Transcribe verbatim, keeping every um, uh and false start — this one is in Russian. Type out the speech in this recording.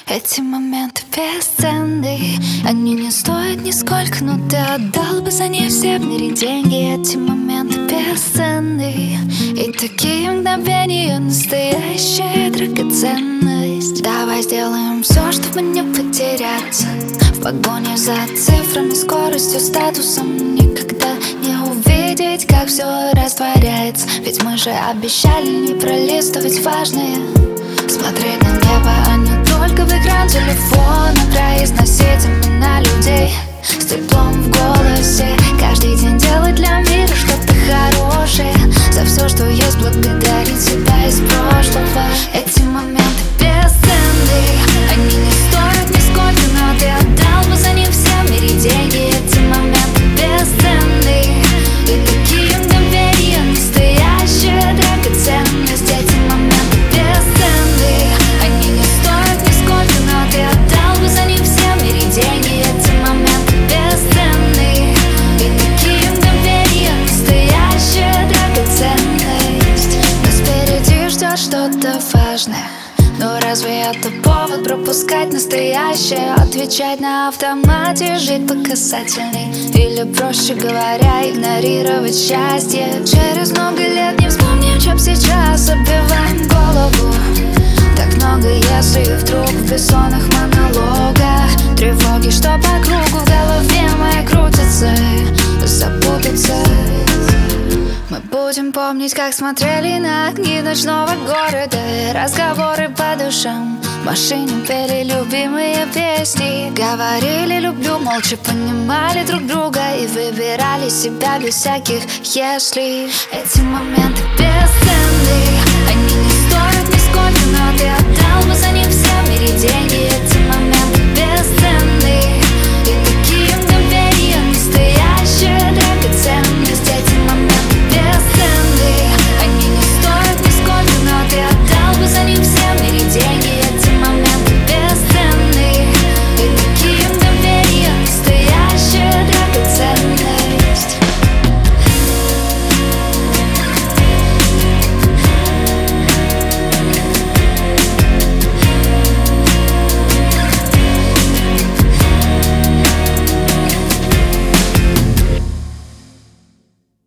Эти моменты бесценны, они не стоят нисколько, но ты отдал бы за них все в мире деньги. Эти моменты бесценны, и такие мгновения настоящая драгоценность. Давай сделаем все, чтобы не потеряться в погоне за цифрами, скоростью, статусом. Никогда не увидеть, как все растворяется, ведь мы же обещали не пролистывать важное. Смотреть на небо, а не только в экран телефона, произносить имена людей с теплом в голосе. Каждый день делать для мира что-то хорошее, за все, что есть, благодарить себя из прошлого. Эти моменты бесценны, они не стоят нисколько, но ты отдал бы за них все в мире деньги. Эти моменты бесценны, и такие мгновения настоящая драгоценность. Эти моменты бесценны, они не стоят нисколько, но ты отдал бы за них все в мире деньги. Эти моменты бесценны, и такие мгновения настоящая драгоценность. Нас впереди ждет что-то важное, но разве это повод пропускать настоящее? Отвечать на автомате, жить по касательной, или, проще говоря, игнорировать счастье? Через много лет не вспомним, чем сейчас забиваем голову. Так много если и вдруг в бессонных монологах тревоги, что по кругу в голове моей крутятся, запутаться. Мы будем помнить, как смотрели на огни ночного города, разговоры по душам, в машине пели любимые песни, говорили люблю, молча понимали друг друга и выбирали себя без всяких если. Эти моменты бесценны, они не стоят нисколько, но ты